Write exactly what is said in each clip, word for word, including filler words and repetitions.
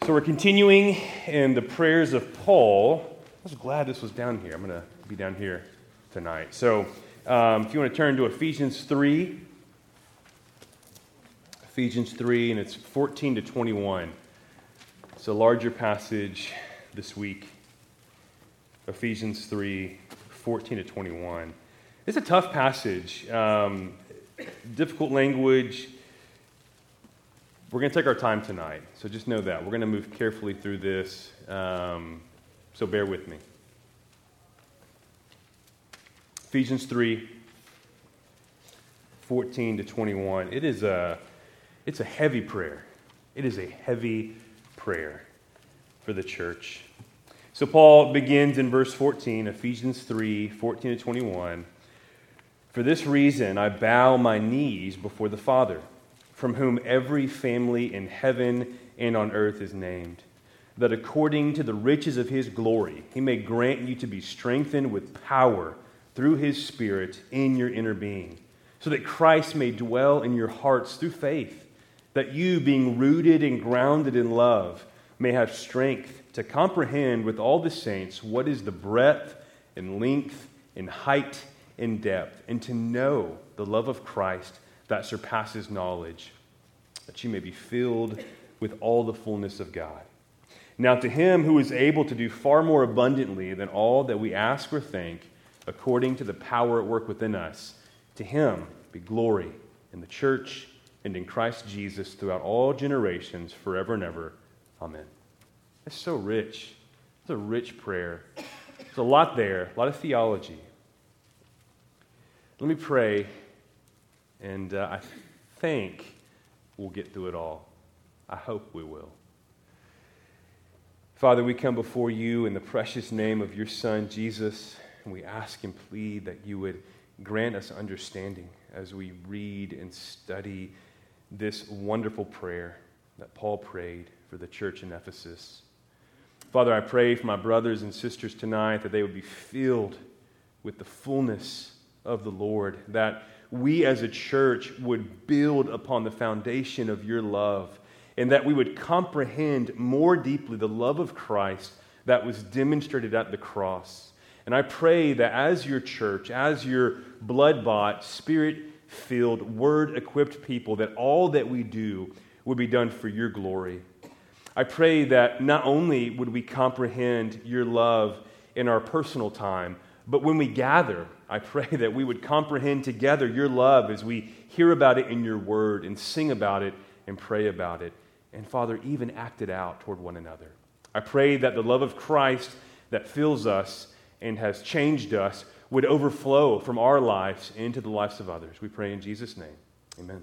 So we're continuing in the prayers of Paul. I was glad this was down here. I'm going to be down here tonight. So um, if you want to turn to Ephesians three, Ephesians three, and it's fourteen to twenty-one. It's a larger passage this week. Ephesians three, fourteen to twenty-one. It's a tough passage, um, difficult language. We're going to take our time tonight, so just know that. We're going to move carefully through this, um, so bear with me. Ephesians three, fourteen to twenty-one. It is a, it's a heavy prayer. It is a heavy prayer for the church. So Paul begins in verse fourteen, Ephesians three, fourteen to twenty-one. For this reason I bow my knees before the Father, from whom every family in heaven and on earth is named, that according to the riches of his glory he may grant you to be strengthened with power through his Spirit in your inner being, so that Christ may dwell in your hearts through faith, that you, being rooted and grounded in love, may have strength to comprehend with all the saints what is the breadth and length and height and depth, and to know the love of Christ that surpasses knowledge, that you may be filled with all the fullness of God. Now to him who is able to do far more abundantly than all that we ask or think, according to the power at work within us, to him be glory in the church and in Christ Jesus throughout all generations, forever and ever. Amen. It's so rich. It's a rich prayer. There's a lot there, a lot of theology. Let me pray. And uh, I think we'll get through it all. I hope we will. Father, we come before you in the precious name of your Son, Jesus, and we ask and plead that you would grant us understanding as we read and study this wonderful prayer that Paul prayed for the church in Ephesus. Father, I pray for my brothers and sisters tonight that they would be filled with the fullness of the Lord, that we as a church would build upon the foundation of your love, and that we would comprehend more deeply the love of Christ that was demonstrated at the cross. And I pray that as your church, as your blood-bought, spirit-filled, word-equipped people, that all that we do would be done for your glory. I pray that not only would we comprehend your love in our personal time, but when we gather, I pray that we would comprehend together your love as we hear about it in your word and sing about it and pray about it. And Father, even act it out toward one another. I pray that the love of Christ that fills us and has changed us would overflow from our lives into the lives of others. We pray in Jesus' name. Amen.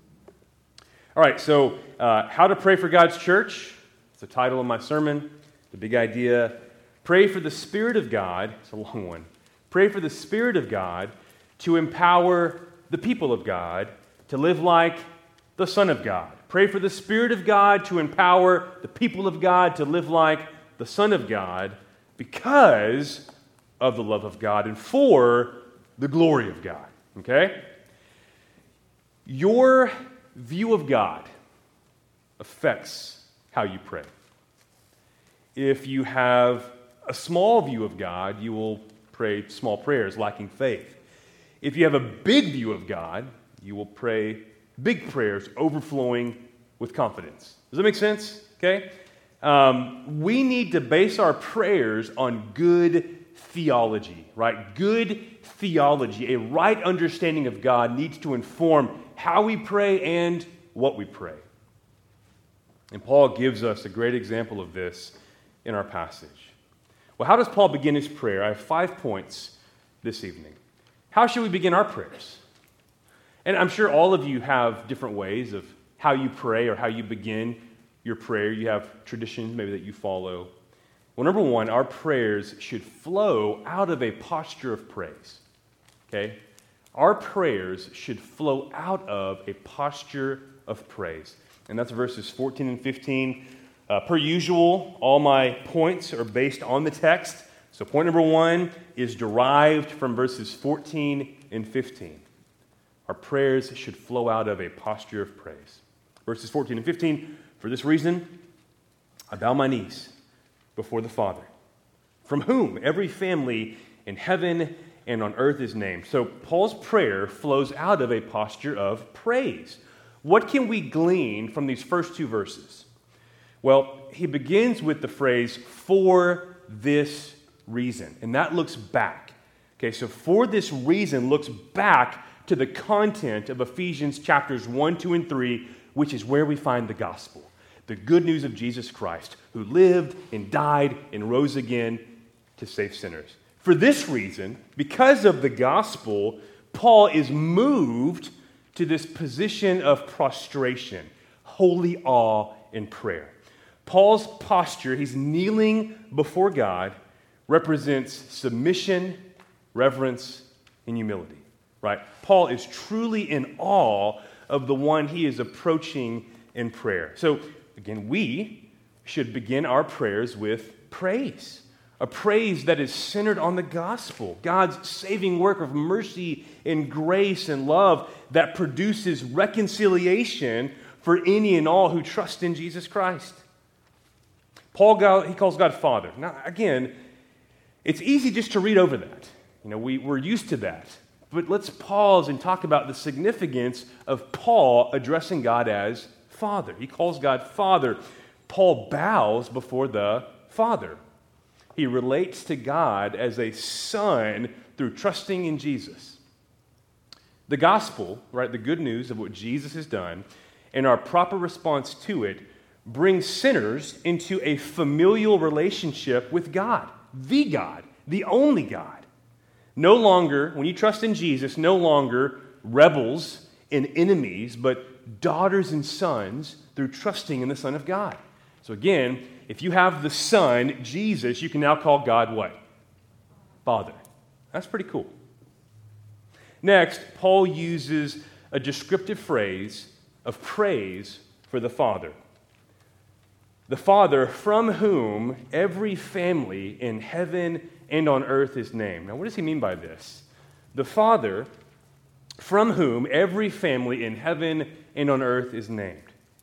All right, so uh, how to pray for God's church. It's the title of my sermon. The big idea. Pray for the Spirit of God. It's a long one. Pray for the Spirit of God to empower the people of God to live like the Son of God. Pray for the Spirit of God to empower the people of God to live like the Son of God because of the love of God and for the glory of God. Okay? Your view of God affects how you pray. If you have a small view of God, you will pray small prayers lacking faith. If you have a big view of God, you will pray big prayers overflowing with confidence. Does that make sense? Okay? Um, we need to base our prayers on good theology, right? Good theology, a right understanding of God needs to inform how we pray and what we pray. And Paul gives us a great example of this in our passage. Well, how does Paul begin his prayer? I have five points this evening. How should we begin our prayers? And I'm sure all of you have different ways of how you pray or how you begin your prayer. You have traditions maybe that you follow. Well, number one, our prayers should flow out of a posture of praise. Okay? Our prayers should flow out of a posture of praise. And that's verses fourteen and fifteen. Uh, per usual, all my points are based on the text. So point number one is derived from verses fourteen and fifteen. Our prayers should flow out of a posture of praise. Verses fourteen and fifteen, for this reason, I bow my knees before the Father, from whom every family in heaven and on earth is named. So Paul's prayer flows out of a posture of praise. What can we glean from these first two verses? Well, he begins with the phrase, for this reason, and that looks back. Okay, so for this reason looks back to the content of Ephesians chapters one, two, and three, which is where we find the gospel. The good news of Jesus Christ, who lived and died and rose again to save sinners. For this reason, because of the gospel, Paul is moved to this position of prostration, holy awe in prayer. Paul's posture, he's kneeling before God, represents submission, reverence, and humility. Right? Paul is truly in awe of the one he is approaching in prayer. So, again, we should begin our prayers with praise. A praise that is centered on the gospel, God's saving work of mercy and grace and love that produces reconciliation for any and all who trust in Jesus Christ. Paul, God, he calls God Father. Now, again, it's easy just to read over that. You know, we, we're used to that. But let's pause and talk about the significance of Paul addressing God as Father. He calls God Father. Paul bows before the Father. He relates to God as a son through trusting in Jesus. The gospel, right, the good news of what Jesus has done, and our proper response to it brings sinners into a familial relationship with God, the God, the only God. No longer, when you trust in Jesus, no longer rebels and enemies, but daughters and sons through trusting in the Son of God. So again, if you have the Son, Jesus, you can now call God what? Father. That's pretty cool. Next, Paul uses a descriptive phrase of praise for the Father. The Father from whom every family in heaven and on earth is named. Now, what does he mean by this? The Father from whom every family in heaven and on earth is named.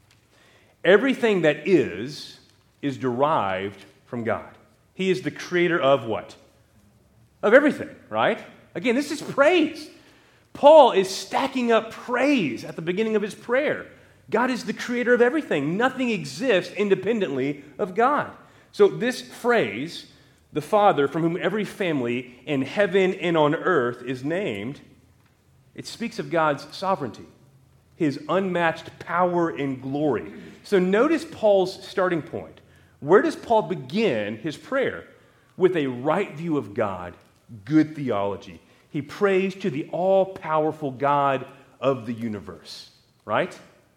Everything that is, is derived from God. He is the creator of what? Of everything, right? Again, this is praise. Paul is stacking up praise at the beginning of his prayer. God is the creator of everything. Nothing exists independently of God. So this phrase, the Father from whom every family in heaven and on earth is named, it speaks of God's sovereignty, his unmatched power and glory. So notice Paul's starting point. Where does Paul begin his prayer? With a right view of God, good theology. He prays to the all-powerful God of the universe, right?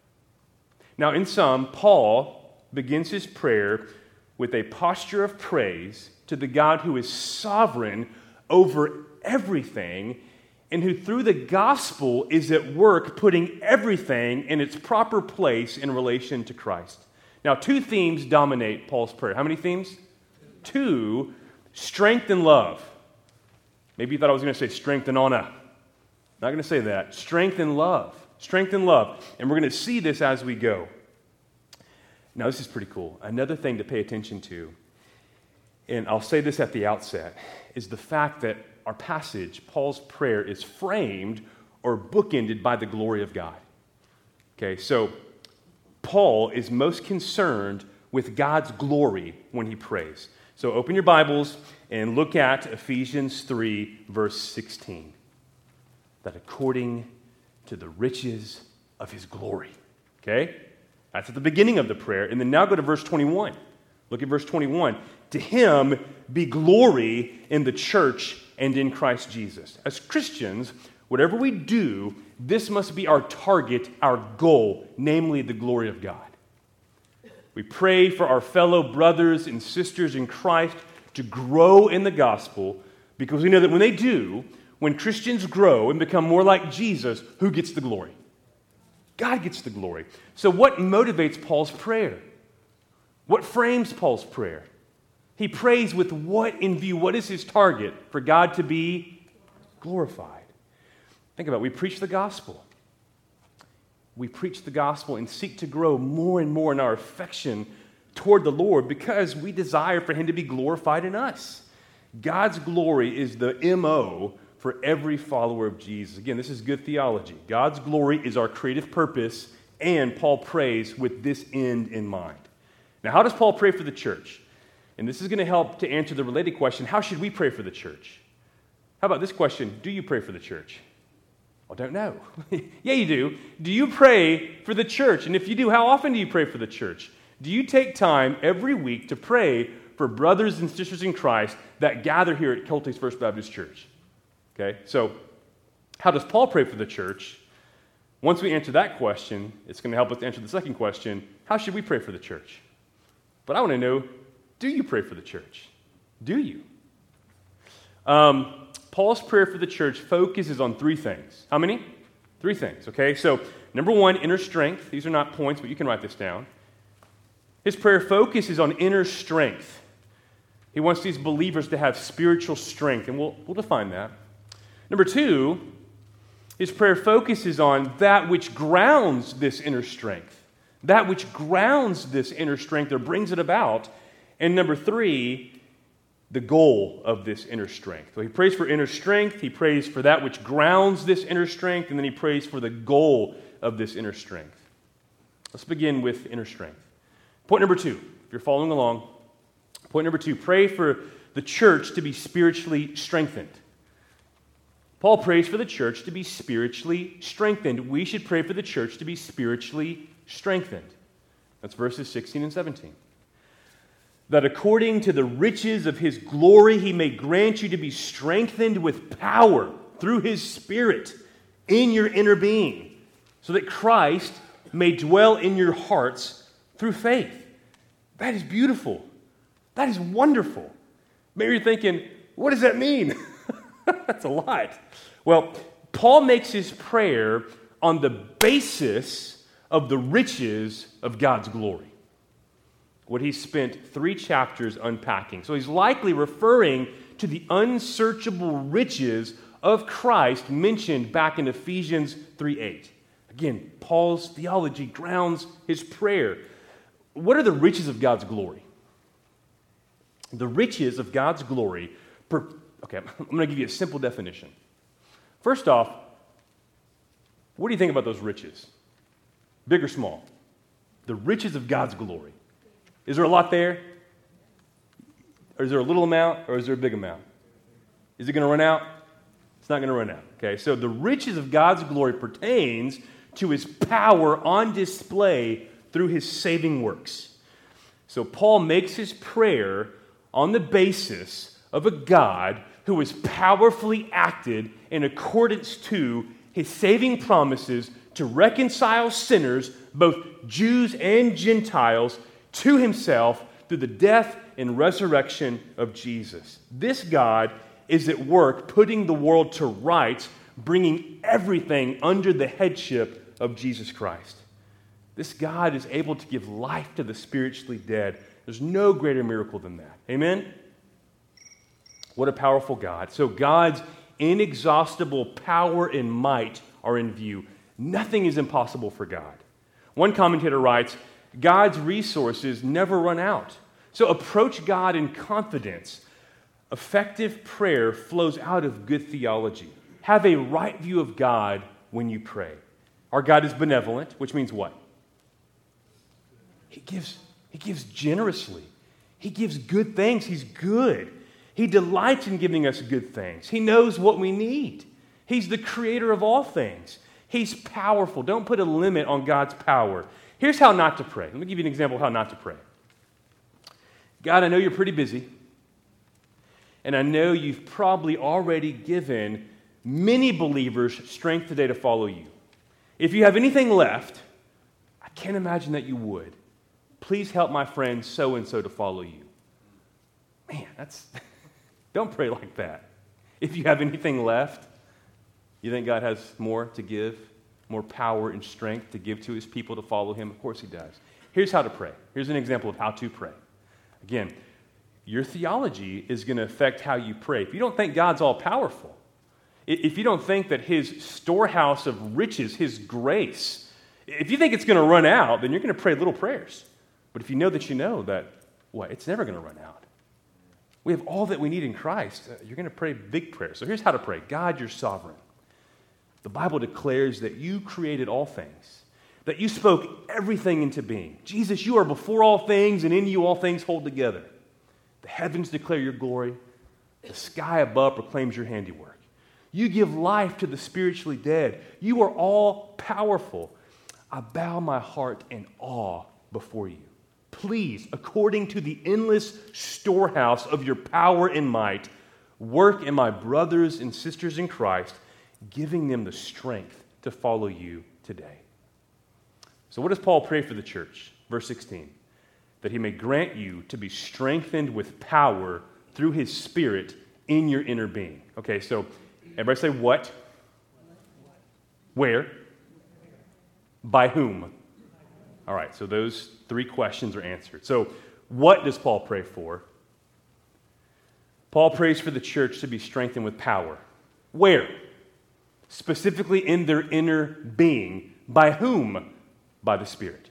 Now, in sum, Paul begins his prayer with a posture of praise to the God who is sovereign over everything and who through the gospel is at work putting everything in its proper place in relation to Christ. Now, two themes dominate Paul's prayer. How many themes? Two, strength and love. Maybe you thought I was going to say strength and honor. Not going to say that. Strength and love. Strength and love. And we're going to see this as we go. Now, this is pretty cool. Another thing to pay attention to, and I'll say this at the outset, is the fact that our passage, Paul's prayer, is framed or bookended by the glory of God. Okay, so Paul is most concerned with God's glory when he prays. So open your Bibles and look at Ephesians three, verse sixteen. That according to the riches of his glory. Okay? That's at the beginning of the prayer. And then now go to verse twenty-one. Look at verse twenty-one. To him be glory in the church and in Christ Jesus. As Christians, whatever we do, this must be our target, our goal, namely the glory of God. We pray for our fellow brothers and sisters in Christ to grow in the gospel because we know that when they do, when Christians grow and become more like Jesus, who gets the glory? God gets the glory. So what motivates Paul's prayer? What frames Paul's prayer? He prays with what in view? What is his target? For God to be glorified. Think about it. We preach the gospel. We preach the gospel and seek to grow more and more in our affection toward the Lord because we desire for him to be glorified in us. God's glory is the M O for every follower of Jesus. Again, this is good theology. God's glory is our creative purpose, and Paul prays with this end in mind. Now, how does Paul pray for the church? And this is going to help to answer the related question, how should we pray for the church? How about this question, do you pray for the church? I don't know. Yeah, you do. Do you pray for the church? And if you do, how often do you pray for the church? Do you take time every week to pray for brothers and sisters in Christ that gather here at Kelties First Baptist Church? Okay, so how does Paul pray for the church? Once we answer that question, it's going to help us answer the second question, how should we pray for the church? But I want to know, do you pray for the church? Do you? Um, Paul's prayer for the church focuses on three things. How many? Three things, okay? So, number one, inner strength. These are not points, but you can write this down. His prayer focuses on inner strength. He wants these believers to have spiritual strength, and we'll, we'll define that. Number two, his prayer focuses on that which grounds this inner strength, that which grounds this inner strength or brings it about. And number three, the goal of this inner strength. So he prays for inner strength, he prays for that which grounds this inner strength, and then he prays for the goal of this inner strength. Let's begin with inner strength. Point number two, if you're following along, point number two, pray for the church to be spiritually strengthened. Paul prays for the church to be spiritually strengthened. We should pray for the church to be spiritually strengthened. That's verses sixteen and seventeen. That according to the riches of his glory, he may grant you to be strengthened with power through his Spirit in your inner being, so that Christ may dwell in your hearts through faith. That is beautiful. That is wonderful. Maybe you're thinking, what does that mean? That's a lot. Well, Paul makes his prayer on the basis of the riches of God's glory. What he spent three chapters unpacking. So he's likely referring to the unsearchable riches of Christ mentioned back in Ephesians three eight. Again, Paul's theology grounds his prayer. What are the riches of God's glory? The riches of God's glory, per, okay, I'm going to give you a simple definition. First off, what do you think about those riches? Big or small? The riches of God's glory. Is there a lot there? Or is there a little amount, or is there a big amount? Is it going to run out? It's not going to run out. Okay, so the riches of God's glory pertains to his power on display through his saving works. So Paul makes his prayer on the basis of a God who has powerfully acted in accordance to his saving promises to reconcile sinners, both Jews and Gentiles, to himself through the death and resurrection of Jesus. This God is at work putting the world to rights, bringing everything under the headship of Jesus Christ. This God is able to give life to the spiritually dead. There's no greater miracle than that. Amen? What a powerful God. So God's inexhaustible power and might are in view. Nothing is impossible for God. One commentator writes, God's resources never run out. So approach God in confidence. Effective prayer flows out of good theology. Have a right view of God when you pray. Our God is benevolent, which means what? He gives, he gives generously. He gives good things. He's good. He delights in giving us good things. He knows what we need. He's the creator of all things. He's powerful. Don't put a limit on God's power. Here's how not to pray. Let me give you an example of how not to pray. God, I know you're pretty busy, and I know you've probably already given many believers strength today to follow you. If you have anything left, I can't imagine that you would. Please help my friend so-and-so to follow you. Man, that's... Don't pray like that. If you have anything left, you think God has more to give, more power and strength to give to his people to follow him? Of course he does. Here's how to pray. Here's an example of how to pray. Again, your theology is going to affect how you pray. If you don't think God's all-powerful, if you don't think that his storehouse of riches, his grace, if you think it's going to run out, then you're going to pray little prayers. But if you know that you know that, what? It's never going to run out. We have all that we need in Christ. Uh, you're going to pray big prayers. So here's how to pray. God, you're sovereign. The Bible declares that you created all things, that you spoke everything into being. Jesus, you are before all things, and in you all things hold together. The heavens declare your glory. The sky above proclaims your handiwork. You give life to the spiritually dead. You are all powerful. I bow my heart in awe before you. Please, according to the endless storehouse of your power and might, work in my brothers and sisters in Christ, giving them the strength to follow you today. So what does Paul pray for the church? Verse sixteen, that he may grant you to be strengthened with power through his Spirit in your inner being. Okay, so everybody say what? Where? By whom? All right, so those three questions are answered. So what does Paul pray for? Paul prays for the church to be strengthened with power. Where? Specifically in their inner being. By whom? By the Spirit.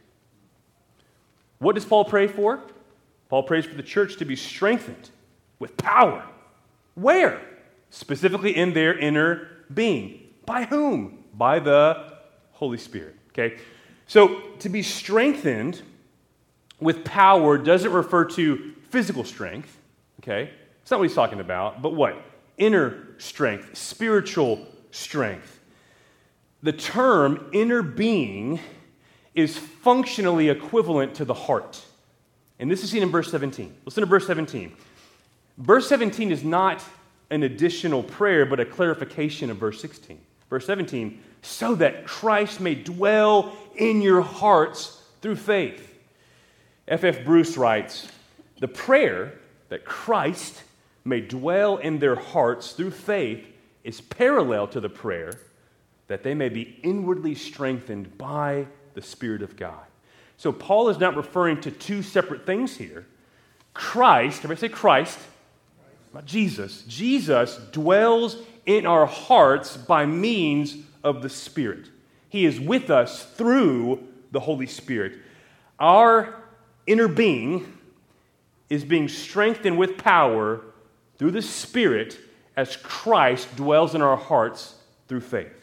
What does Paul pray for? Paul prays for the church to be strengthened with power. Where? Specifically in their inner being. By whom? By the Holy Spirit. Okay? So to be strengthened with power doesn't refer to physical strength. Okay? It's not what he's talking about, but what? Inner strength, spiritual strength. The term inner being is functionally equivalent to the heart. And this is seen in verse seventeen. Listen to verse seventeen. Verse seventeen is not an additional prayer, but a clarification of verse sixteen. Verse seventeen, so that Christ may dwell in your hearts through faith. F F Bruce writes, the prayer that Christ may dwell in their hearts through faith is parallel to the prayer that they may be inwardly strengthened by the Spirit of God. So Paul is not referring to two separate things here. Christ, everybody say Christ, not Jesus. Jesus dwells in our hearts by means of the Spirit. He is with us through the Holy Spirit. Our inner being is being strengthened with power through the Spirit as Christ dwells in our hearts through faith.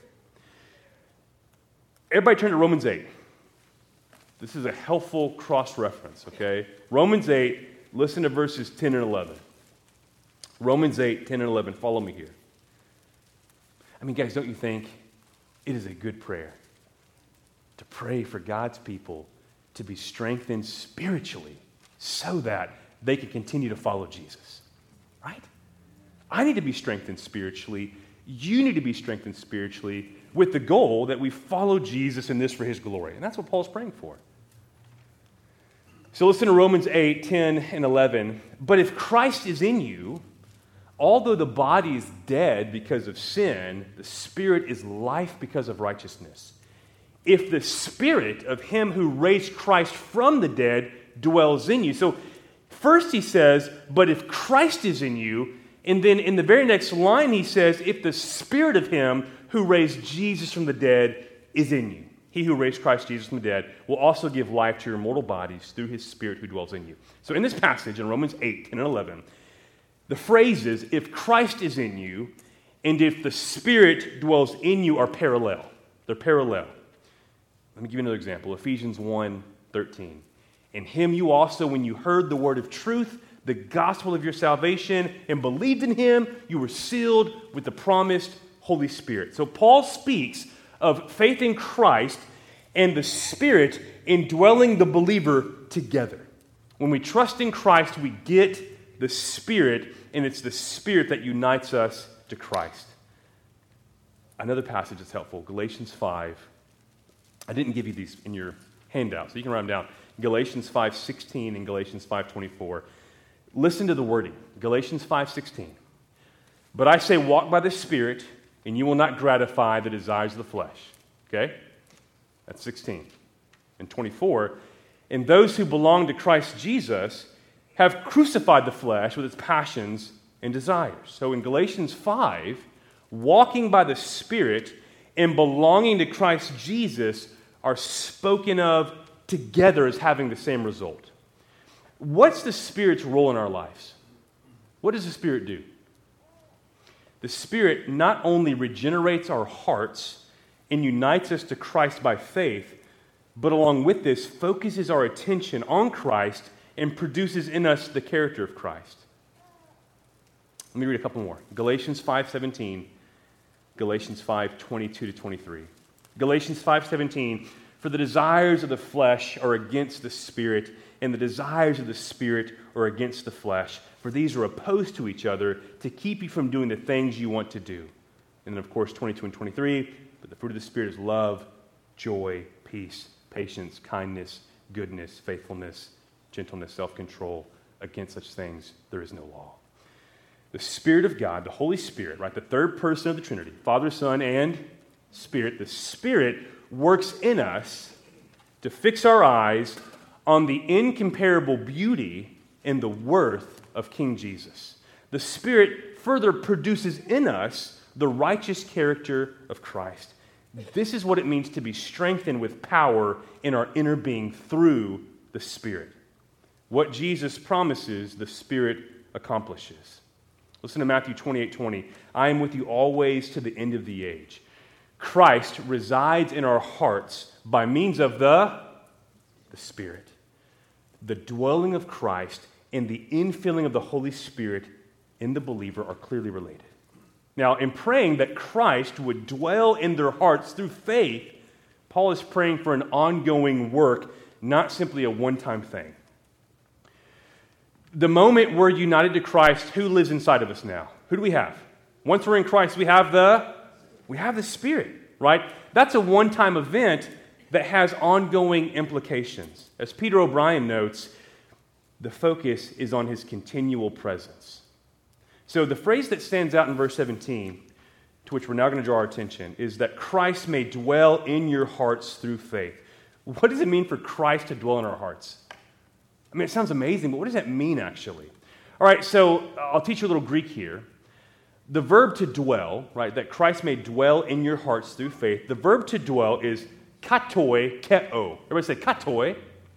Everybody turn to Romans eight. This is a helpful cross-reference, okay? Romans eight, listen to verses ten and eleven. Romans eight, ten and eleven, follow me here. I mean, guys, don't you think it is a good prayer to pray for God's people to be strengthened spiritually so that they can continue to follow Jesus, right? I need to be strengthened spiritually. You need to be strengthened spiritually with the goal that we follow Jesus in this for his glory. And that's what Paul's praying for. So listen to Romans eight, ten, and eleven. But if Christ is in you, although the body is dead because of sin, the Spirit is life because of righteousness. If the Spirit of him who raised Christ from the dead dwells in you. So first he says, but if Christ is in you, and then in the very next line he says, if the Spirit of him who raised Jesus from the dead is in you. He who raised Christ Jesus from the dead will also give life to your mortal bodies through his Spirit who dwells in you. So in this passage in Romans eight, ten, and eleven, the phrases, if Christ is in you, and if the Spirit dwells in you, are parallel. They're parallel. Let me give you another example. Ephesians one, thirteen. In him you also, when you heard the word of truth, the gospel of your salvation, and believed in him, you were sealed with the promised Holy Spirit. So Paul speaks of faith in Christ and the Spirit indwelling the believer together. When we trust in Christ, we get the Spirit, and it's the Spirit that unites us to Christ. Another passage that's helpful, Galatians five. I didn't give you these in your handout, so you can write them down. Galatians five sixteen and Galatians five twenty-four. Listen to the wording. Galatians five sixteen. But I say, walk by the Spirit, and you will not gratify the desires of the flesh. Okay? That's sixteen. And twenty-four. And those who belong to Christ Jesus have crucified the flesh with its passions and desires. So in Galatians five, walking by the Spirit and belonging to Christ Jesus are spoken of together as having the same result. What's the Spirit's role in our lives? What does the Spirit do? The Spirit not only regenerates our hearts and unites us to Christ by faith, but along with this, focuses our attention on Christ and produces in us the character of Christ. Let me read a couple more. Galatians five seventeen, Galatians five twenty-two to twenty-three. Galatians five seventeen, for the desires of the flesh are against the Spirit, and the desires of the Spirit are against the flesh, for these are opposed to each other to keep you from doing the things you want to do. And then, of course, twenty-two and twenty-three, but the fruit of the Spirit is love, joy, peace, patience, kindness, goodness, faithfulness, gentleness, self-control. Against such things there is no law. The Spirit of God, the Holy Spirit, right, the third person of the Trinity, Father, Son, and Spirit, the Spirit works in us to fix our eyes on the incomparable beauty and the worth of King Jesus. The Spirit further produces in us the righteous character of Christ. This is what it means to be strengthened with power in our inner being through the Spirit. What Jesus promises, the Spirit accomplishes. Listen to Matthew twenty-eight twenty. I am with you always to the end of the age. Christ resides in our hearts by means of the, the Spirit. The dwelling of Christ and the infilling of the Holy Spirit in the believer are clearly related. Now, in praying that Christ would dwell in their hearts through faith, Paul is praying for an ongoing work, not simply a one-time thing. The moment we're united to Christ, who lives inside of us now? Who do we have? Once we're in Christ, we have the we have the Spirit, right? That's a one-time event that has ongoing implications. As Peter O'Brien notes, the focus is on his continual presence. So the phrase that stands out in verse seventeen, to which we're now going to draw our attention, is that Christ may dwell in your hearts through faith. What does it mean for Christ to dwell in our hearts? I mean, it sounds amazing, but what does that mean actually? All right, so I'll teach you a little Greek here. The verb to dwell, right, that Christ may dwell in your hearts through faith, the verb to dwell is katoi keo. Everybody say katoi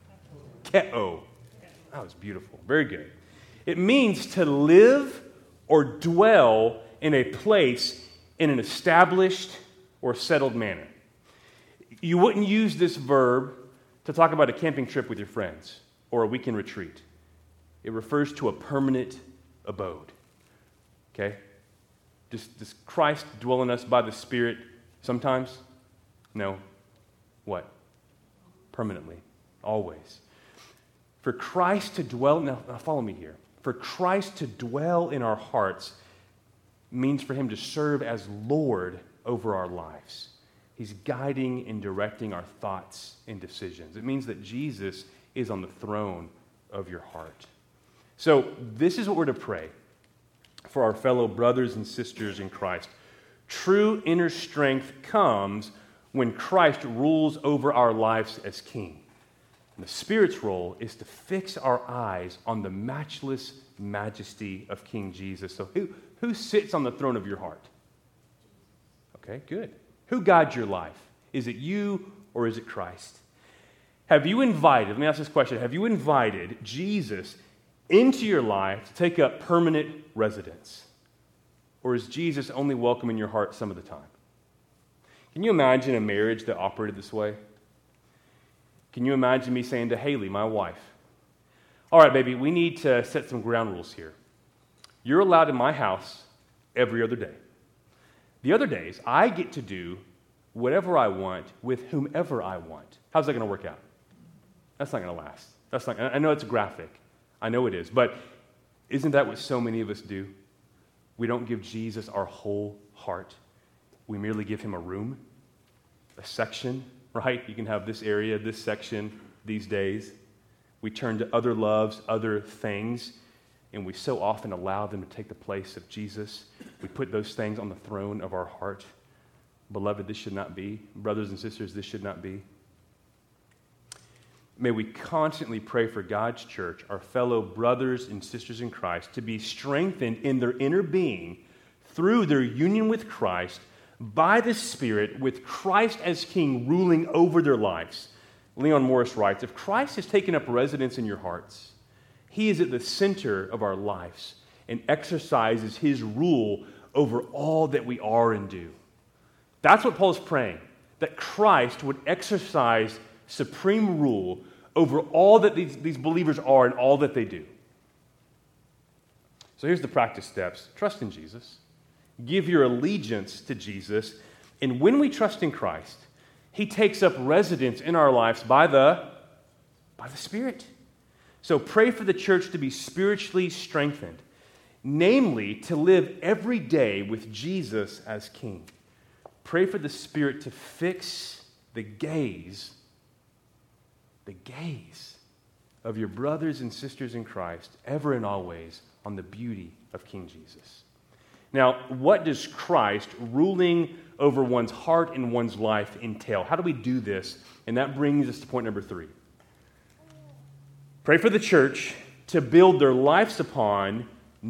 keo. That was beautiful. Very good. It means to live or dwell in a place in an established or settled manner. You wouldn't use this verb to talk about a camping trip with your friends or a weekend retreat. It refers to a permanent abode. Okay? Does, does Christ dwell in us by the Spirit sometimes? No. What? Permanently. Always. For Christ to dwell, now, now follow me here. For Christ to dwell in our hearts means for him to serve as Lord over our lives. He's guiding and directing our thoughts and decisions. It means that Jesus is on the throne of your heart. So this is what we're to pray for our fellow brothers and sisters in Christ. True inner strength comes when Christ rules over our lives as King. And the Spirit's role is to fix our eyes on the matchless majesty of King Jesus. So who, who sits on the throne of your heart? Okay, good. Who guides your life? Is it you or is it Christ? Have you invited, let me ask this question, have you invited Jesus into your life to take up permanent residence? Or is Jesus only welcome in your heart some of the time? Can you imagine a marriage that operated this way? Can you imagine me saying to Haley, my wife, all right, baby, we need to set some ground rules here. You're allowed in my house every other day. The other days, I get to do whatever I want with whomever I want. How's that going to work out? That's not going to last. That's not. I know it's graphic. I know it is. But isn't that what so many of us do? We don't give Jesus our whole heart. We merely give him a room, a section, right? You can have this area, this section, these days. We turn to other loves, other things, and we so often allow them to take the place of Jesus. We put those things on the throne of our heart. Beloved, this should not be. Brothers and sisters, this should not be. May we constantly pray for God's church, our fellow brothers and sisters in Christ, to be strengthened in their inner being through their union with Christ by the Spirit, with Christ as King ruling over their lives. Leon Morris writes, if Christ has taken up residence in your hearts, He is at the center of our lives and exercises his rule over all that we are and do. That's what Paul is praying, that Christ would exercise supreme rule over all that these, these believers are and all that they do. So here's the practice steps. Trust in Jesus. Give your allegiance to Jesus. And when we trust in Christ, he takes up residence in our lives by the, by the Spirit. So pray for the church to be spiritually strengthened, namely to live every day with Jesus as King. Pray for the Spirit to fix the gaze, the gaze of your brothers and sisters in Christ ever and always on the beauty of King Jesus. Now, what does Christ ruling over one's heart and one's life entail? How do we do this? And that brings us to point number three. Pray for the church to build their lives upon,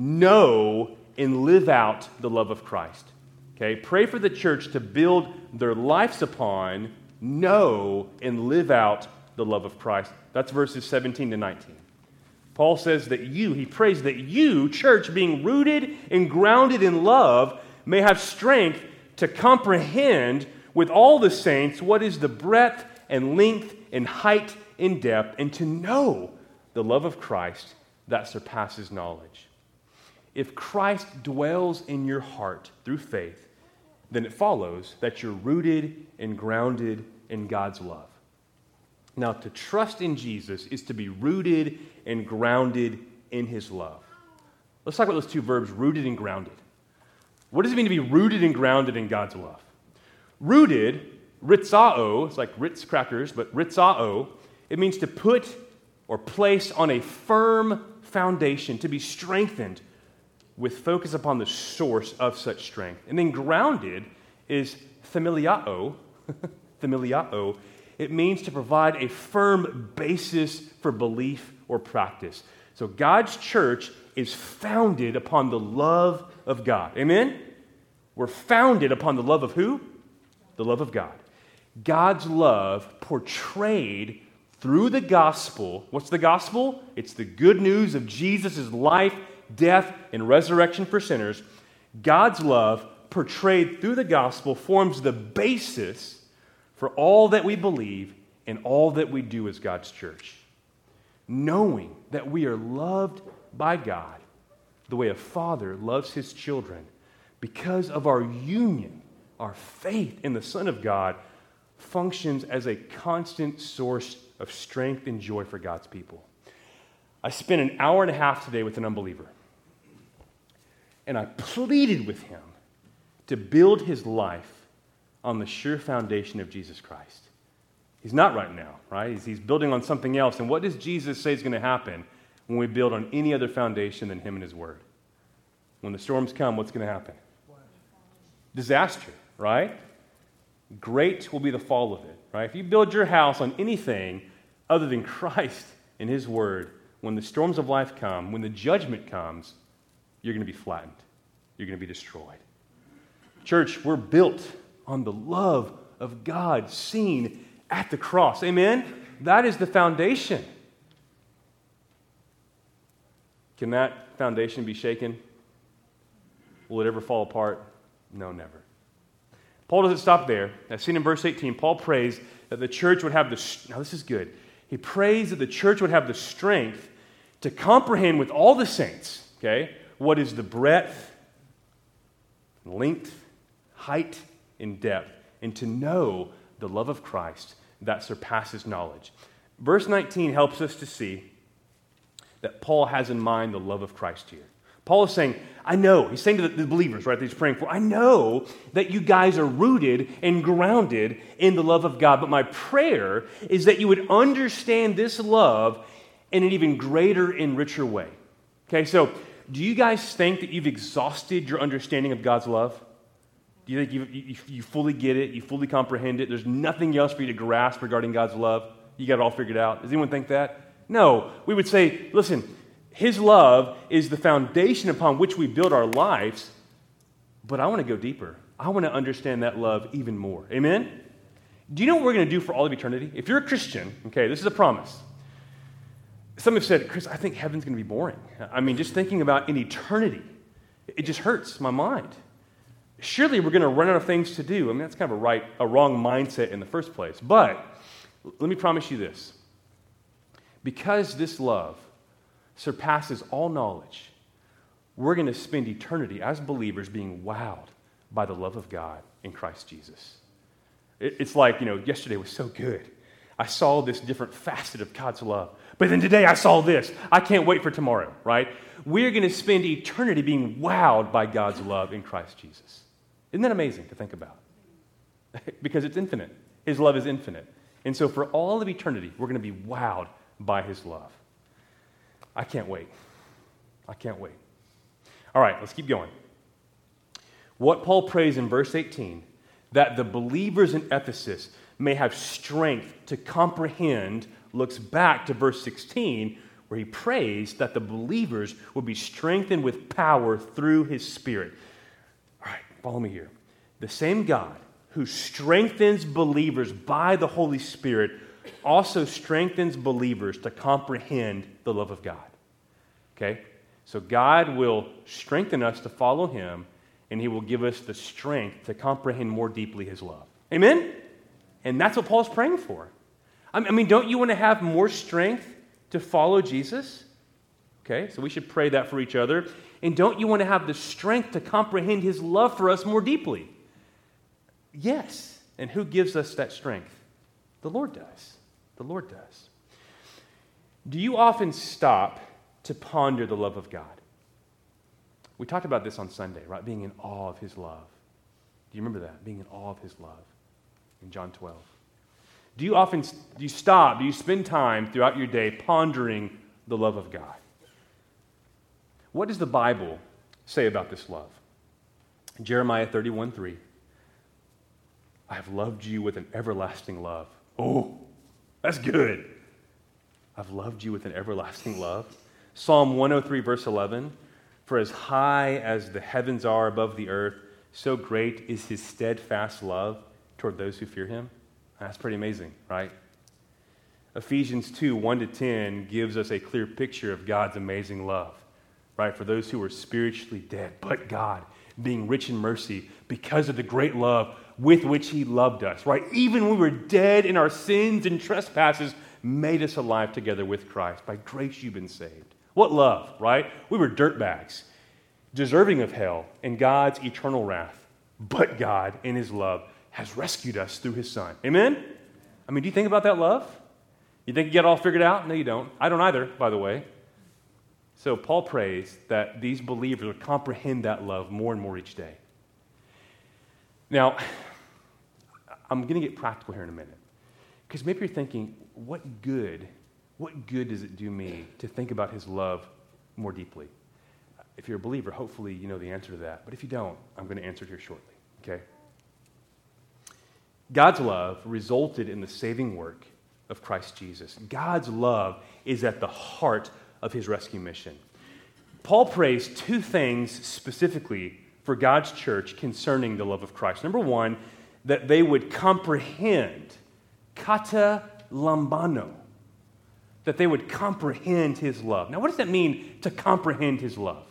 know, and live out the love of Christ. Okay? Pray for the church to build their lives upon, know, and live out the love of Christ. That's verses seventeen to nineteen. Paul says that you, he prays that you, church, being rooted and grounded in love, may have strength to comprehend with all the saints what is the breadth and length and height and depth, and to know the love of Christ that surpasses knowledge. If Christ dwells in your heart through faith, then it follows that you're rooted and grounded in God's love. Now, to trust in Jesus is to be rooted and grounded in his love. Let's talk about those two verbs, rooted and grounded. What does it mean to be rooted and grounded in God's love? Rooted, ritzao, it's like Ritz crackers, but ritzao, it means to put or place on a firm foundation, to be strengthened with focus upon the source of such strength. And then grounded is familiao, familiao. It means to provide a firm basis for belief or practice. So God's church is founded upon the love of God. Amen? We're founded upon the love of who? The love of God. God's love portrayed through the gospel. What's the gospel? It's the good news of Jesus' life, death, and resurrection for sinners. God's love portrayed through the gospel forms the basis for all that we believe and all that we do as God's church. Knowing that we are loved by God the way a father loves his children, because of our union, our faith in the Son of God functions as a constant source of strength and joy for God's people. I spent an hour and a half today with an unbeliever, and I pleaded with him to build his life on the sure foundation of Jesus Christ. He's not right now, right? He's, he's building on something else. And what does Jesus say is going to happen when we build on any other foundation than him and his word? When the storms come, what's going to happen? Disaster, right? Great will be the fall of it, right? If you build your house on anything other than Christ and his word, when the storms of life come, when the judgment comes, you're going to be flattened. You're going to be destroyed. Church, we're built on the love of God seen at the cross. Amen? That is the foundation. Can that foundation be shaken? Will it ever fall apart? No, never. Paul doesn't stop there. As seen in verse eighteen, Paul prays that the church would have the... Now, this is good. He prays that the church would have the strength to comprehend with all the saints, okay, what is the breadth, length, height, and depth, and to know the love of Christ that surpasses knowledge. Verse nineteen helps us to see that Paul has in mind the love of Christ here. Paul is saying, I know, he's saying to the believers, right, that he's praying for, I know that you guys are rooted and grounded in the love of God, but my prayer is that you would understand this love in an even greater and richer way. Okay, so do you guys think that you've exhausted your understanding of God's love? Do you think you, you, you fully get it? You fully comprehend it? There's nothing else for you to grasp regarding God's love? You got it all figured out? Does anyone think that? No. We would say, listen, his love is the foundation upon which we build our lives, but I want to go deeper. I want to understand that love even more. Amen? Do you know what we're going to do for all of eternity? If you're a Christian, okay, this is a promise. Some have said, Chris, I think heaven's going to be boring. I mean, just thinking about an eternity, it just hurts my mind. Surely we're going to run out of things to do. I mean, that's kind of a right, a wrong mindset in the first place. But let me promise you this. Because this love surpasses all knowledge, we're going to spend eternity as believers being wowed by the love of God in Christ Jesus. It's like, you know, yesterday was so good. I saw this different facet of God's love. But then today I saw this. I can't wait for tomorrow, right? We're going to spend eternity being wowed by God's love in Christ Jesus. Isn't that amazing to think about? Because it's infinite. His love is infinite. And so for all of eternity, we're going to be wowed by his love. I can't wait. I can't wait. All right, let's keep going. What Paul prays in verse eighteen, that the believers in Ephesus may have strength to comprehend, looks back to verse sixteen, where he prays that the believers will be strengthened with power through his Spirit. All right, follow me here. The same God who strengthens believers by the Holy Spirit also strengthens believers to comprehend the love of God. Okay? So God will strengthen us to follow him, and he will give us the strength to comprehend more deeply his love. Amen? And that's what Paul's praying for. I mean, don't you want to have more strength to follow Jesus? Okay, so we should pray that for each other. And don't you want to have the strength to comprehend his love for us more deeply? Yes. And who gives us that strength? The Lord does. The Lord does. Do you often stop to ponder the love of God? We talked about this on Sunday, right? Being in awe of his love. Do you remember that? Being in awe of his love in John twelve. Do you often, do you stop, do you spend time throughout your day pondering the love of God? What does the Bible say about this love? Jeremiah thirty-one three. I have loved you with an everlasting love. Oh, that's good. I've loved you with an everlasting love. Psalm one oh three, verse eleven. For as high as the heavens are above the earth, so great is his steadfast love toward those who fear him. That's pretty amazing, right? Ephesians two, one to ten gives us a clear picture of God's amazing love, right? For those who are spiritually dead, but God, being rich in mercy, because of the great love with which he loved us, right? Even when we were dead in our sins and trespasses, made us alive together with Christ. By grace you've been saved. What love, right? We were dirtbags, deserving of hell and God's eternal wrath. But God, in his love, has rescued us through his Son. Amen? I mean, do you think about that love? You think you get it all figured out? No, you don't. I don't either, by the way. So Paul prays that these believers would comprehend that love more and more each day. Now, I'm going to get practical here in a minute. Because maybe you're thinking, what good, what good does it do me to think about his love more deeply? If you're a believer, hopefully you know the answer to that. But if you don't, I'm going to answer it here shortly. Okay? God's love resulted in the saving work of Christ Jesus. God's love is at the heart of his rescue mission. Paul prays two things specifically for God's church concerning the love of Christ. Number one, that they would comprehend, kata lambano, that they would comprehend his love. Now, what does that mean to comprehend his love?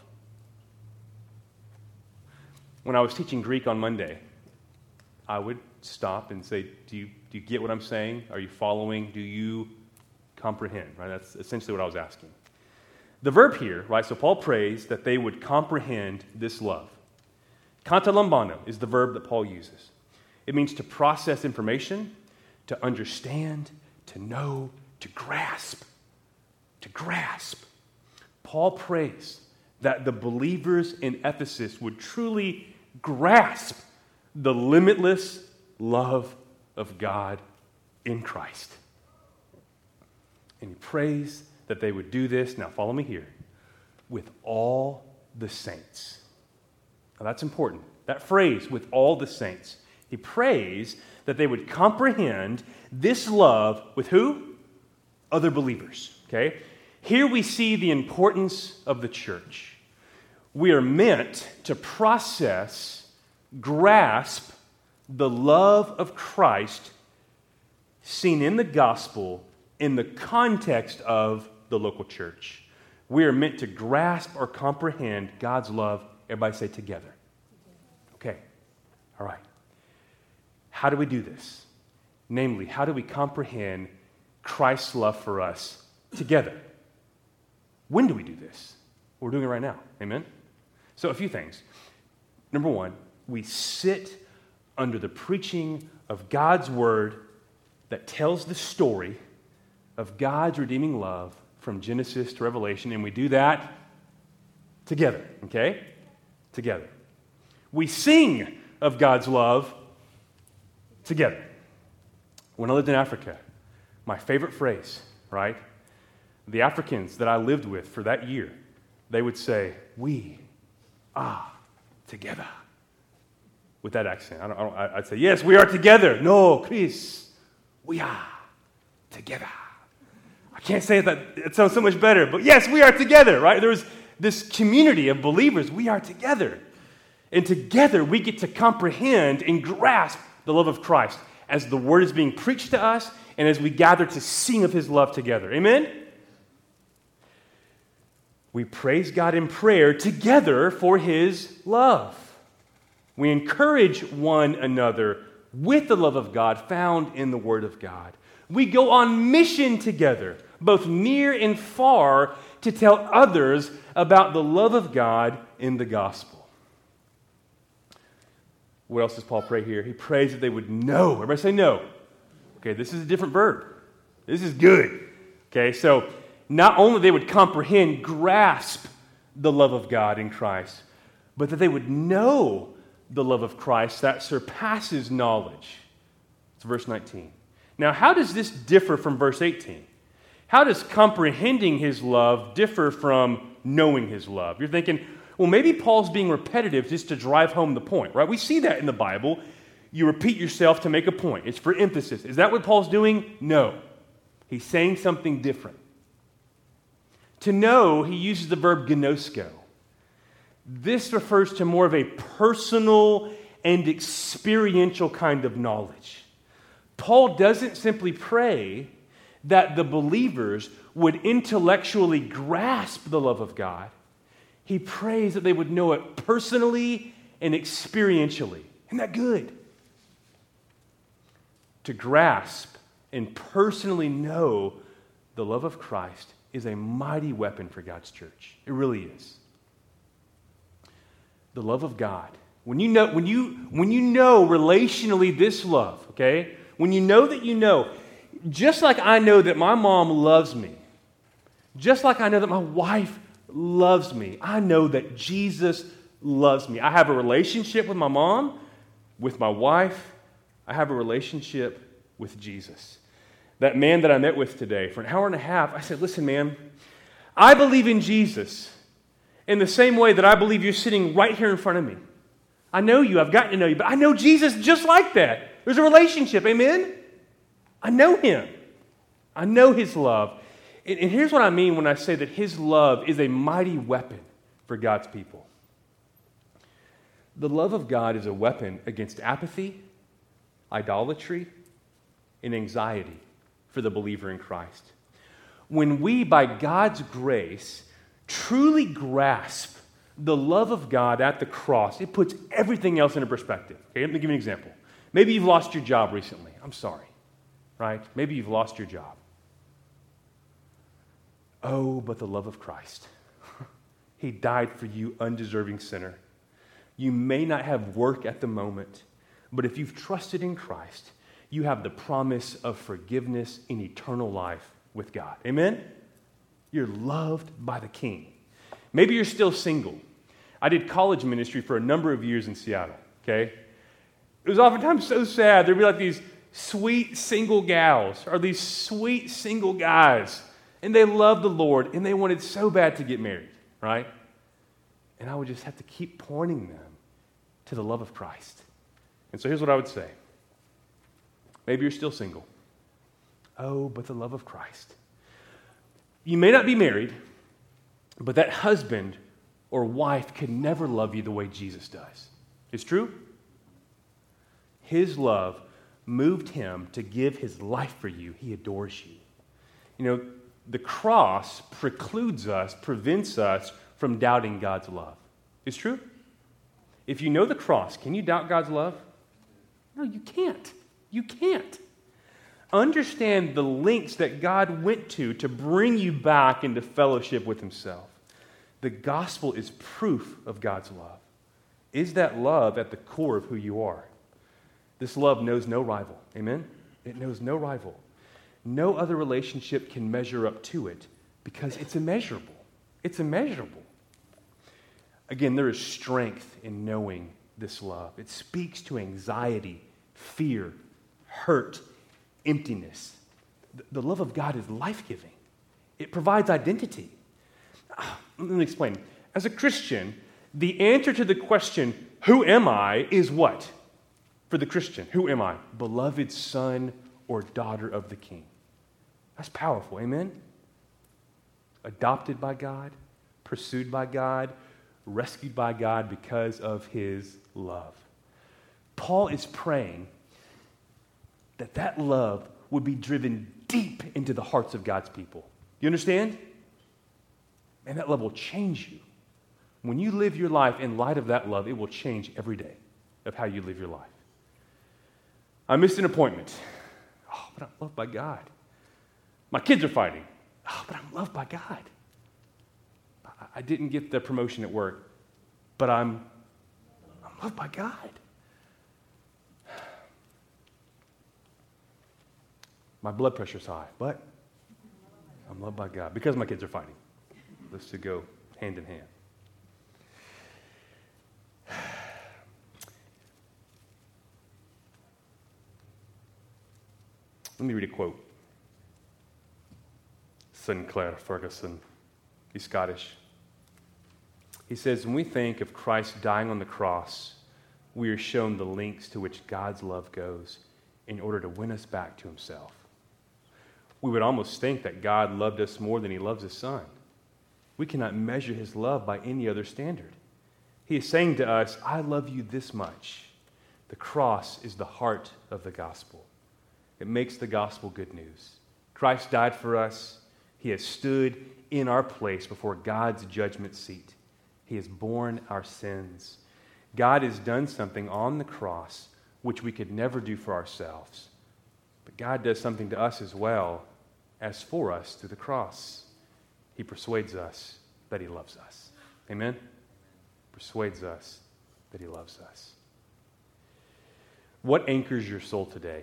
When I was teaching Greek on Monday, I would stop and say, do you, do you get what I'm saying? Are you following? Do you comprehend? Right? That's essentially what I was asking. The verb here, right, so Paul prays that they would comprehend this love. Kata lambano is the verb that Paul uses. It means to process information, to understand, to know, to grasp. To grasp. Paul prays that the believers in Ephesus would truly grasp the limitless love of God in Christ. And he prays that they would do this, now follow me here, with all the saints. Now that's important. That phrase, with all the saints. He prays that they would comprehend this love with who? Other believers, okay? Here we see the importance of the church. We are meant to process, grasp the love of Christ seen in the gospel in the context of the local church. We are meant to grasp or comprehend God's love. Everybody say together. Okay. All right. How do we do this? Namely, how do we comprehend Christ's love for us together? When do we do this? We're doing it right now. Amen? So a few things. Number one, we sit under the preaching of God's word that tells the story of God's redeeming love from Genesis to Revelation, and we do that together, okay? Together. We sing of God's love together. When I lived in Africa, my favorite phrase, right? The Africans that I lived with for that year, they would say, we are together. With that accent. I don't, I don't, I'd say, yes, we are together. No, Chris, we are together. I can't say that. It sounds so much better. But yes, we are together, right? There was this community of believers. We are together. And together we get to comprehend and grasp the love of Christ as the word is being preached to us and as we gather to sing of his love together. Amen? We praise God in prayer together for his love. We encourage one another with the love of God found in the Word of God. We go on mission together, both near and far, to tell others about the love of God in the gospel. What else does Paul pray here? He prays that they would know. Everybody say no. Okay, this is a different verb. This is good. Okay, so not only they would comprehend, grasp the love of God in Christ, but that they would know the love of Christ that surpasses knowledge. It's verse nineteen. Now, how does this differ from verse eighteen? How does comprehending his love differ from knowing his love? You're thinking, well, maybe Paul's being repetitive just to drive home the point, right? We see that in the Bible. You repeat yourself to make a point. It's for emphasis. Is that what Paul's doing? No. He's saying something different. To know, he uses the verb gnosko. This refers to more of a personal and experiential kind of knowledge. Paul doesn't simply pray that the believers would intellectually grasp the love of God. He prays that they would know it personally and experientially. Isn't that good? To grasp and personally know the love of Christ is a mighty weapon for God's church. It really is. The love of God. When you know, when you, when you know relationally this love, okay? When you know that you know, just like I know that my mom loves me, just like I know that my wife loves me, I know that Jesus loves me. I have a relationship with my mom, with my wife. I have a relationship with Jesus. That man that I met with today, for an hour and a half, I said, listen, man, I believe in Jesus in the same way that I believe you're sitting right here in front of me. I know you, I've gotten to know you, but I know Jesus just like that. There's a relationship, amen? I know him. I know his love. And, and here's what I mean when I say that his love is a mighty weapon for God's people. The love of God is a weapon against apathy, idolatry, and anxiety for the believer in Christ. When we, by God's grace, truly grasp the love of God at the cross, it puts everything else into perspective. Okay, let me give you an example. Maybe you've lost your job recently. I'm sorry, right? Maybe you've lost your job. Oh, but the love of Christ. He died for you, undeserving sinner. You may not have work at the moment, but if you've trusted in Christ, you have the promise of forgiveness in eternal life with God. Amen? You're loved by the King. Maybe you're still single. I did college ministry for a number of years in Seattle, okay? It was oftentimes so sad. There'd be like these sweet single gals or these sweet single guys, and they loved the Lord, and they wanted so bad to get married, right? And I would just have to keep pointing them to the love of Christ. And so here's what I would say. Maybe you're still single. Oh, but the love of Christ. You may not be married, but that husband or wife can never love you the way Jesus does. It's true? His love moved him to give his life for you. He adores you. You know, the cross precludes us, prevents us from doubting God's love. It's true? If you know the cross, can you doubt God's love? No, you can't. You can't. Understand the lengths that God went to to bring you back into fellowship with himself. The gospel is proof of God's love. Is that love at the core of who you are? This love knows no rival. Amen? It knows no rival. No other relationship can measure up to it because it's immeasurable. It's immeasurable. Again, there is strength in knowing this love. It speaks to anxiety, fear, hurt, emptiness. The love of God is life-giving. It provides identity. Let me explain. As a Christian, the answer to the question, who am I, is what? For the Christian, who am I? Beloved son or daughter of the King. That's powerful, amen? Adopted by God, pursued by God, rescued by God because of his love. Paul is praying that that love would be driven deep into the hearts of God's people. You understand? And that love will change you. When you live your life in light of that love, it will change every day of how you live your life. I missed an appointment. Oh, but I'm loved by God. My kids are fighting. Oh, but I'm loved by God. I didn't get the promotion at work, but I'm, I'm loved by God. My blood pressure's high, but I'm loved by God because my kids are fighting. Those two go hand in hand. Let me read a quote. Sinclair Ferguson, he's Scottish. He says, when we think of Christ dying on the cross, we are shown the lengths to which God's love goes in order to win us back to himself. We would almost think that God loved us more than he loves his son. We cannot measure his love by any other standard. He is saying to us, I love you this much. The cross is the heart of the gospel. It makes the gospel good news. Christ died for us. He has stood in our place before God's judgment seat. He has borne our sins. God has done something on the cross which we could never do for ourselves. But God does something to us as well as for us through the cross. He persuades us that he loves us. Amen? Persuades us that he loves us. What anchors your soul today?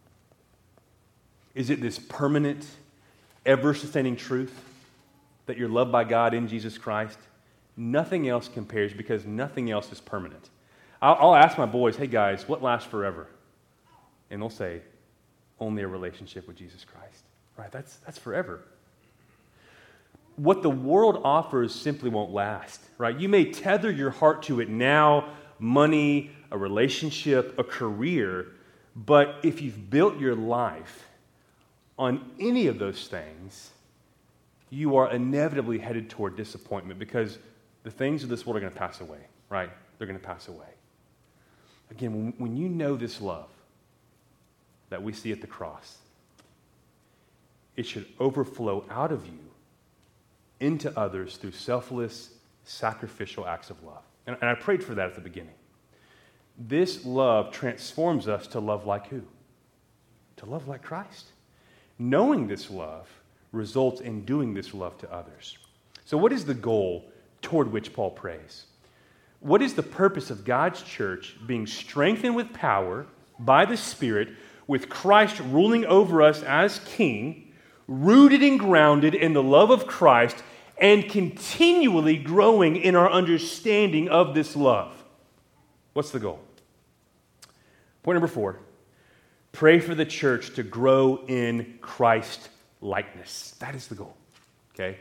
Is it this permanent, ever-sustaining truth that you're loved by God in Jesus Christ? Nothing else compares because nothing else is permanent. I'll, I'll ask my boys, hey guys, what lasts forever? And they'll say, only a relationship with Jesus Christ. Right? That's, that's forever. What the world offers simply won't last. Right? You may tether your heart to it now, money, a relationship, a career, but if you've built your life on any of those things, you are inevitably headed toward disappointment because the things of this world are going to pass away, right? They're going to pass away. Again, when, when you know this love that we see at the cross, it should overflow out of you into others through selfless, sacrificial acts of love. And, and I prayed for that at the beginning. This love transforms us to love like who? To love like Christ. Knowing this love results in doing this love to others. So what is the goal toward which Paul prays? What is the purpose of God's church being strengthened with power by the Spirit, with Christ ruling over us as King, rooted and grounded in the love of Christ, and continually growing in our understanding of this love? What's the goal? Point number four. Pray for the church to grow in Christ likeness. That is the goal. Okay?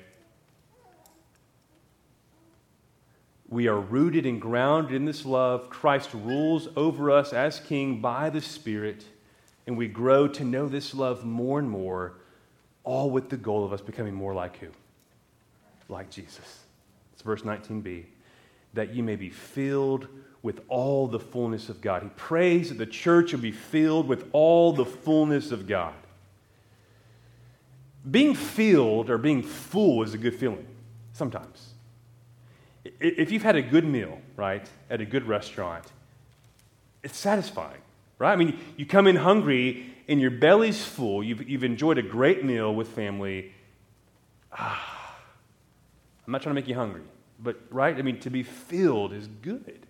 We are rooted and grounded in this love. Christ rules over us as King by the Spirit, and we grow to know this love more and more, all with the goal of us becoming more like who? Like Jesus. It's verse nineteen b. That you may be filled with all the fullness of God. He prays that the church will be filled with all the fullness of God. Being filled or being full is a good feeling sometimes. If you've had a good meal, right, at a good restaurant, it's satisfying, right? I mean, you come in hungry and your belly's full. You've, you've enjoyed a great meal with family. Ah, I'm not trying to make you hungry, but, right? I mean, to be filled is good.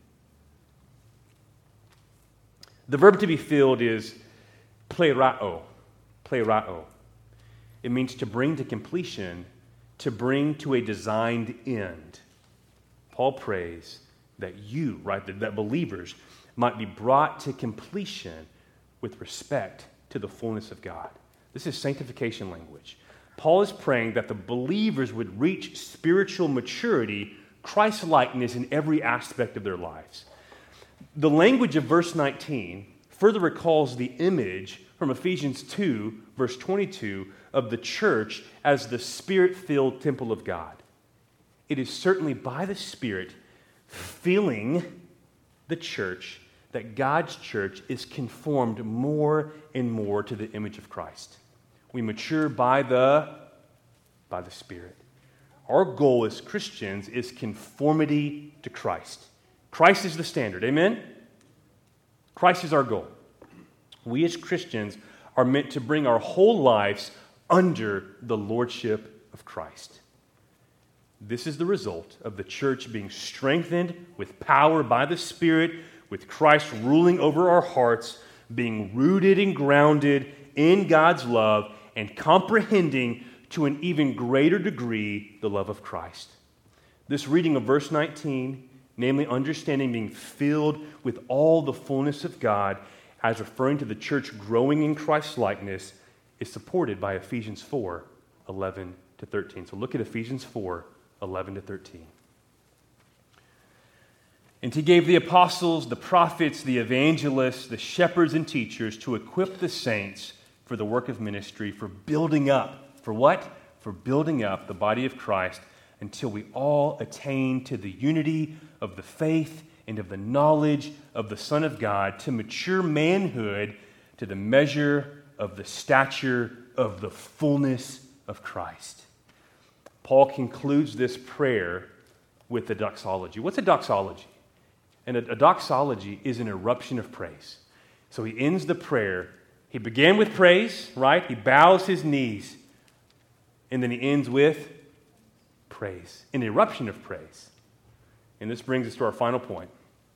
The verb to be filled is plerao, plerao. It means to bring to completion, to bring to a designed end. Paul prays that you, right, that, that believers might be brought to completion with respect to the fullness of God. This is sanctification language. Paul is praying that the believers would reach spiritual maturity, Christ-likeness in every aspect of their lives. The language of verse nineteen further recalls the image from Ephesians two, verse twenty-two, of the church as the Spirit-filled temple of God. It is certainly by the Spirit filling the church that God's church is conformed more and more to the image of Christ. We mature by the, by the Spirit. Our goal as Christians is conformity to Christ. Christ is the standard, amen? Christ is our goal. We as Christians are meant to bring our whole lives under the lordship of Christ. This is the result of the church being strengthened with power by the Spirit, with Christ ruling over our hearts, being rooted and grounded in God's love, and comprehending to an even greater degree the love of Christ. This reading of verse nineteen, namely understanding being filled with all the fullness of God, as referring to the church growing in Christ's likeness, is supported by Ephesians four, eleven to thirteen. So look at Ephesians four, eleven to thirteen. And he gave the apostles, the prophets, the evangelists, the shepherds and teachers to equip the saints for the work of ministry, for building up. For what? For building up the body of Christ until we all attain to the unity of the faith and of the knowledge of the Son of God, to mature manhood, to the measure of the stature of the fullness of Christ. Paul concludes this prayer with a doxology. What's a doxology? And a, a doxology is an eruption of praise. So he ends the prayer. He began with praise, right? He bows his knees. And then he ends with praise, an eruption of praise. And this brings us to our final point.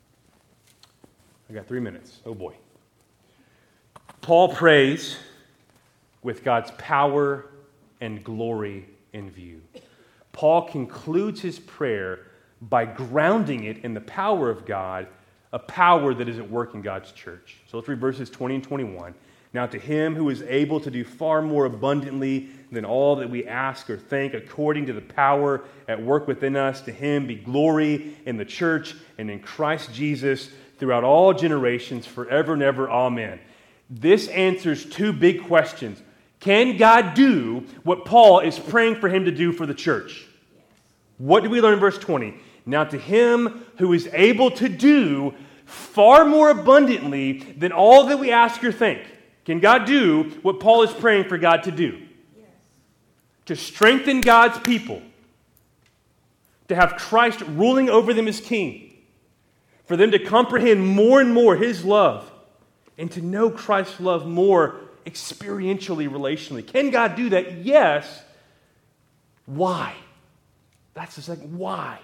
I got three minutes. Oh boy. Paul prays with God's power and glory in view. Paul concludes his prayer by grounding it in the power of God, a power that is at work in God's church. So let's read verses twenty and twenty-one. Now to him who is able to do far more abundantly than all that we ask or think, according to the power at work within us, to him be glory in the church and in Christ Jesus throughout all generations, forever and ever. Amen. This answers two big questions. Can God do what Paul is praying for him to do for the church? What do we learn in verse twenty? Now to him who is able to do far more abundantly than all that we ask or think. Can God do what Paul is praying for God to do? Yes. To strengthen God's people. To have Christ ruling over them as king. For them to comprehend more and more his love. And to know Christ's love more experientially, relationally. Can God do that? Yes. Why? That's the second. Why?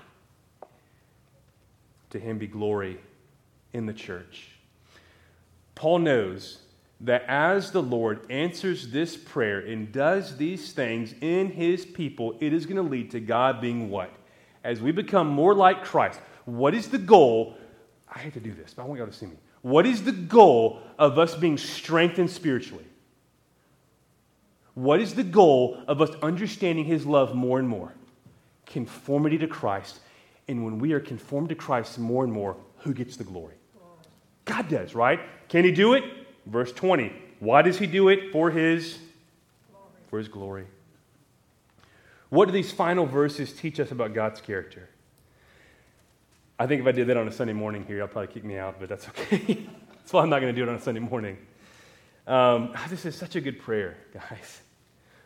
To him be glory in the church. Paul knows that as the Lord answers this prayer and does these things in his people, it is going to lead to God being what? As we become more like Christ. What is the goal? I hate to do this, but I want y'all to see me. What is the goal of us being strengthened spiritually? What is the goal of us understanding his love more and more? Conformity to Christ. And when we are conformed to Christ more and more, who gets the glory? God does, right? Can he do it? Verse twenty. Why does he do it? For his glory. For his glory. What do these final verses teach us about God's character? I think if I did that on a Sunday morning here, y'all probably kick me out, but that's okay. That's why I'm not going to do it on a Sunday morning. Um, this is such a good prayer, guys.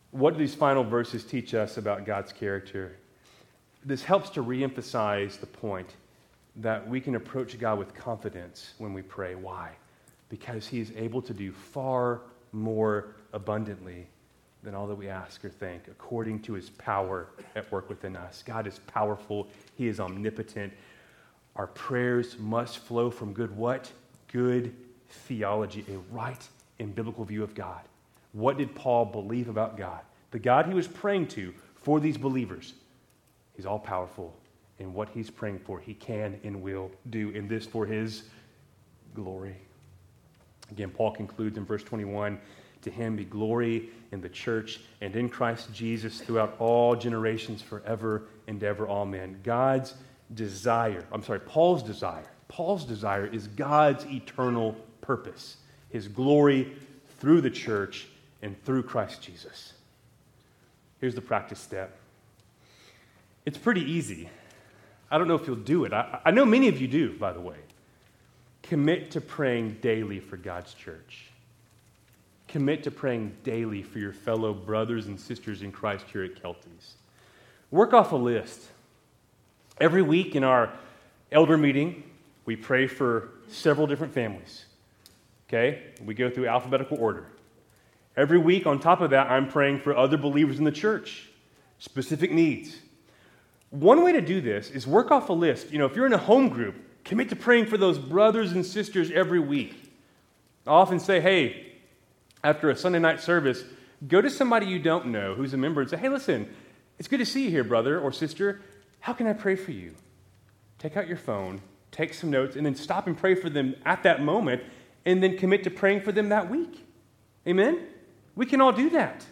What do these final verses teach us about God's character? This helps to reemphasize the point that we can approach God with confidence when we pray. Why? Because he is able to do far more abundantly than all that we ask or think, according to his power at work within us. God is powerful. He is omnipotent. Our prayers must flow from good what? Good theology, a right and biblical view of God. What did Paul believe about God? The God he was praying to for these believers, he's all powerful. And what he's praying for, he can and will do, in this for his glory. Again, Paul concludes in verse twenty-one, to him be glory in the church and in Christ Jesus throughout all generations forever and ever. Amen. God's desire, I'm sorry, Paul's desire, Paul's desire is God's eternal purpose, his glory through the church and through Christ Jesus. Here's the practice step. It's pretty easy. I don't know if you'll do it. I, I know many of you do, by the way. Commit to praying daily for God's church. Commit to praying daily for your fellow brothers and sisters in Christ here at Kelties. Work off a list. Every week in our elder meeting, we pray for several different families. Okay? We go through alphabetical order. Every week, on top of that, I'm praying for other believers in the church, specific needs. One way to do this is work off a list. You know, if you're in a home group, commit to praying for those brothers and sisters every week. I often say, hey, after a Sunday night service, go to somebody you don't know who's a member and say, hey, listen, it's good to see you here, brother or sister. How can I pray for you? Take out your phone, take some notes, and then stop and pray for them at that moment, and then commit to praying for them that week. Amen? We can all do that.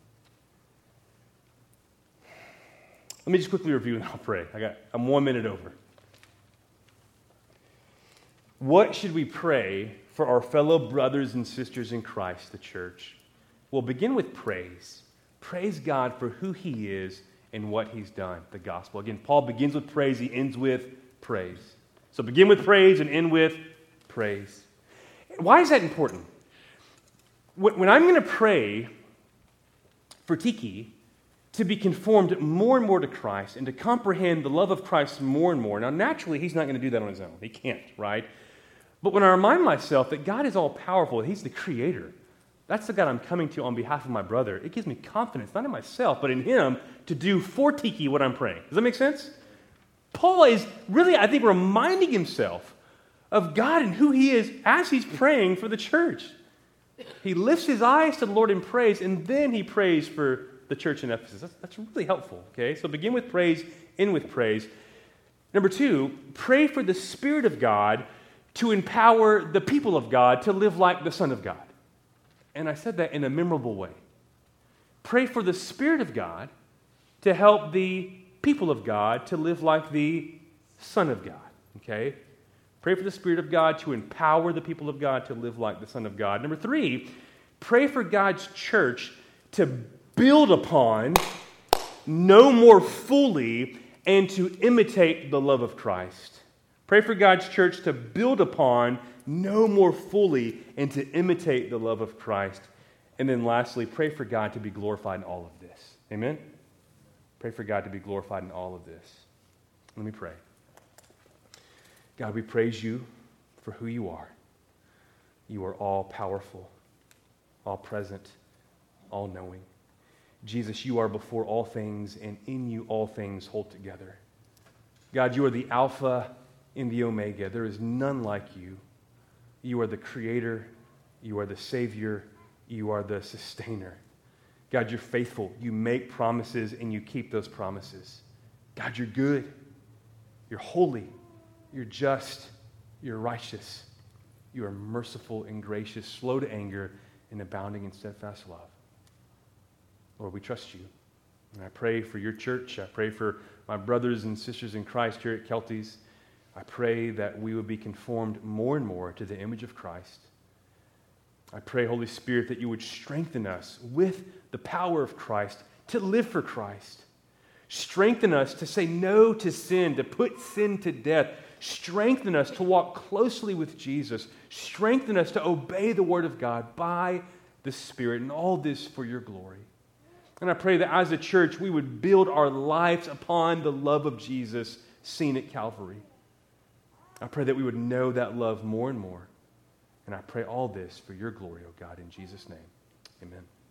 Let me just quickly review and I'll pray. I got, I'm one minute over. What should we pray for our fellow brothers and sisters in Christ, the church? Well, begin with praise. Praise God for who he is and what he's done, the gospel. Again, Paul begins with praise, he ends with praise. So begin with praise and end with praise. Why is that important? When I'm going to pray for Tiki to be conformed more and more to Christ and to comprehend the love of Christ more and more, now naturally he's not going to do that on his own. He can't, right? But when I remind myself that God is all powerful, he's the creator, that's the God I'm coming to on behalf of my brother, it gives me confidence, not in myself, but in him, to do for Tiki what I'm praying. Does that make sense? Paul is really, I think, reminding himself of God and who he is as he's praying for the church. He lifts his eyes to the Lord in praise, and then he prays for the church in Ephesus. That's, that's really helpful, okay? So begin with praise, end with praise. Number two, pray for the Spirit of God to empower the people of God to live like the Son of God. And I said that in a memorable way. Pray for the Spirit of God to help the people of God to live like the Son of God, okay? Pray for the Spirit of God to empower the people of God to live like the Son of God. Number three, pray for God's church to build upon, know more fully, and to imitate the love of Christ. Pray for God's church to build upon, know more fully, and to imitate the love of Christ. And then lastly, pray for God to be glorified in all of this. Amen? Pray for God to be glorified in all of this. Let me pray. God, we praise you for who you are. You are all powerful, all present, all knowing. Jesus, you are before all things, and in you all things hold together. God, you are the Alpha and the Omega. There is none like you. You are the Creator. You are the Savior. You are the Sustainer. God, you're faithful. You make promises, and you keep those promises. God, you're good. You're holy. You're just, you're righteous, you are merciful and gracious, slow to anger, and abounding in steadfast love. Lord, we trust you. And I pray for your church. I pray for my brothers and sisters in Christ here at Kelties. I pray that we would be conformed more and more to the image of Christ. I pray, Holy Spirit, that you would strengthen us with the power of Christ to live for Christ. Strengthen us to say no to sin, to put sin to death. Strengthen us to walk closely with Jesus. Strengthen us to obey the Word of God by the Spirit, and all this for your glory. And I pray that as a church, we would build our lives upon the love of Jesus seen at Calvary. I pray that we would know that love more and more. And I pray all this for your glory, O God, in Jesus' name. Amen.